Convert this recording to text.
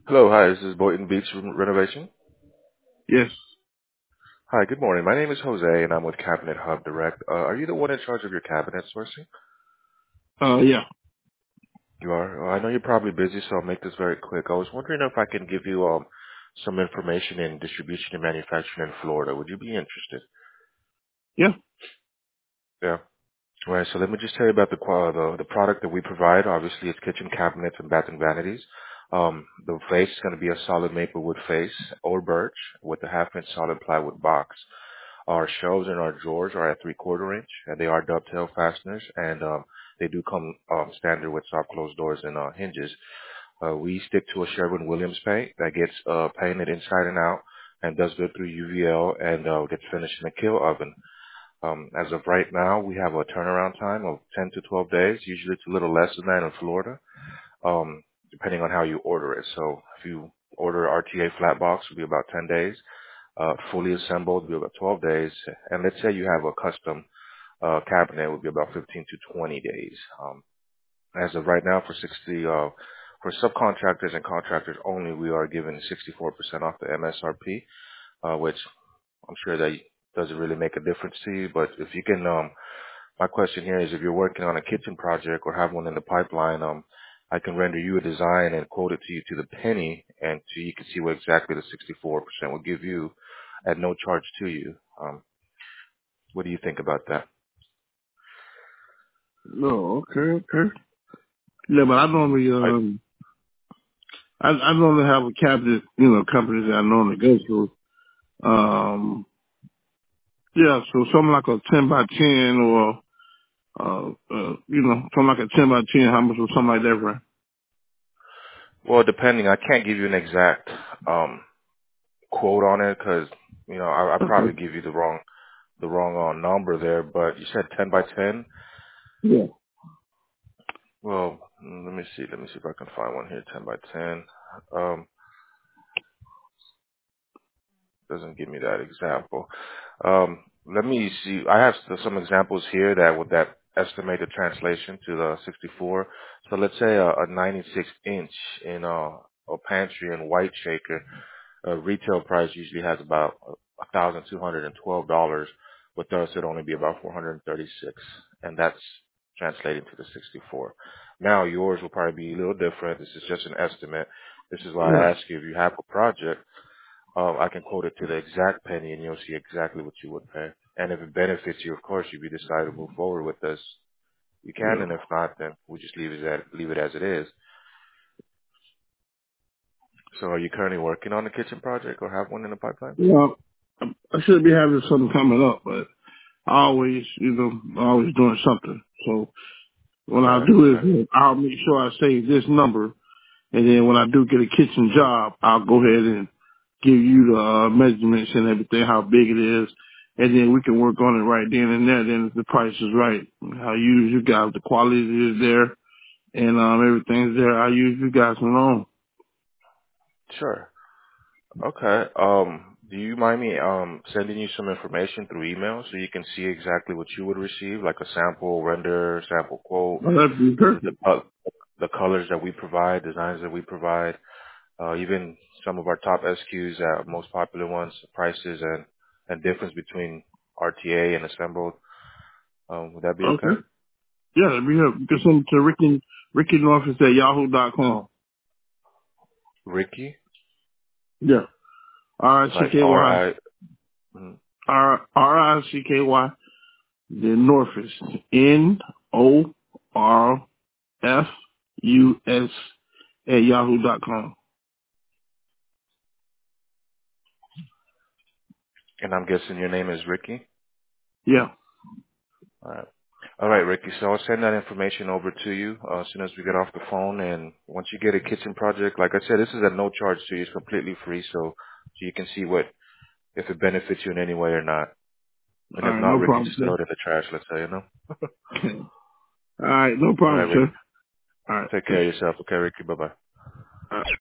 Hello, hi, this is Boynton Beach Renovation. Yes. Hi, good morning. My name is Jose, and I'm with Cabinet Hub Direct. Are you the one in charge of your cabinet sourcing? Yeah. You are? I know you're probably busy, so I'll make this very quick. I was wondering if I can give you some information in distribution and manufacturing in Florida. Would you be interested? Yeah. Yeah. All right, so let me just tell you about the product that we provide. Obviously, it's kitchen cabinets and bath and vanities. The face is going to be a solid maple wood face or birch with a half-inch solid plywood box. Our shelves and our drawers are at 3/4 inch, and they are dovetail fasteners, and they do come standard with soft closed doors and hinges. We stick to a Sherwin-Williams paint that gets painted inside and out, and does go through UVL and gets finished in a kill oven. As of right now, we have a turnaround time of 10 to 12 days. Usually, it's a little less than that in Florida, depending on how you order it. So, if you order RTA flat box, it'll be about 10 days. Fully assembled will be about 12 days. And let's say you have a custom cabinet, it would be about 15 to 20 days. As of right now, for subcontractors and contractors only, we are giving 64% off the MSRP, which I'm sure that doesn't really make a difference to you. But if you can, my question here is if you're working on a kitchen project or have one in the pipeline, I can render you a design and quote it to you to the penny, and so you can see what exactly the 64% will give you at no charge to you. What do you think about that? No. Okay. Okay. Yeah, but I normally I, I normally have a cabinet, companies that I normally go through. Yeah. So something like a 10 by 10 or something like a 10 by 10. How much or something like that, right? well, depending, I can't give you an exact quote on it because I probably Okay. give you the wrong number there. But you said 10 by 10. Yeah. Well, let me see. Let me see if I can find one here. 10 by 10. Um, doesn't give me that example. Let me see. I have some examples here that with that estimated translation to the 64. So let's say a 96 inch in a pantry and white shaker. Retail price usually has about $1,212. With us, it'd only be about 436, and that's translating to the 64. Now yours will probably be a little different. This is just an estimate. This is why I Yeah. ask you if you have a project. I can quote it to the exact penny, and you'll see exactly what you would pay. And if it benefits you, of course, if you decide to move forward with this, you can. Yeah. And if not, then we just leave it as it is. So, are you currently working on a kitchen project or have one in the pipeline? Yeah. I should be having something coming up, but I always, always doing something. So what I'll Okay, do okay, is I'll make sure I save this number. And then when I do get a kitchen job, I'll go ahead and give you the measurements and everything, how big it is. And then we can work on it right then and there. Then if the price is right, I use you guys. The quality is there and everything's there. I use you guys alone. sure. Okay. Do you mind me sending you some information through email so you can see exactly what you would receive, like a sample render, sample quote, Well, that'd be the perfect. the colors that we provide, designs that we provide, even some of our top SQs, most popular ones, prices and difference between RTA and assembled. Would that be okay? Okay. Yeah, that'd be helpful. You can send it to Ricky Norfolk at yahoo.com. Ricky, Yeah. like R-I-C-K-Y. RI. Mhm. R-I-C-K-Y. Then Norfolk. Norfus at yahoo.com. And I'm guessing your name is Ricky. Yeah. All right. All right, Ricky. So I'll send that information over to you as soon as we get off the phone. And once you get a kitchen project, like I said, this is at no charge to you. It's completely free, so you can see what if it benefits you in any way or not. And All if right, not, no Ricky, problem, just throw sir. it in the trash. Let's say, you know. All right, no All right, problem, Ricky. sir. All right, Take care thanks. of yourself. Okay, Ricky. Bye bye. All right.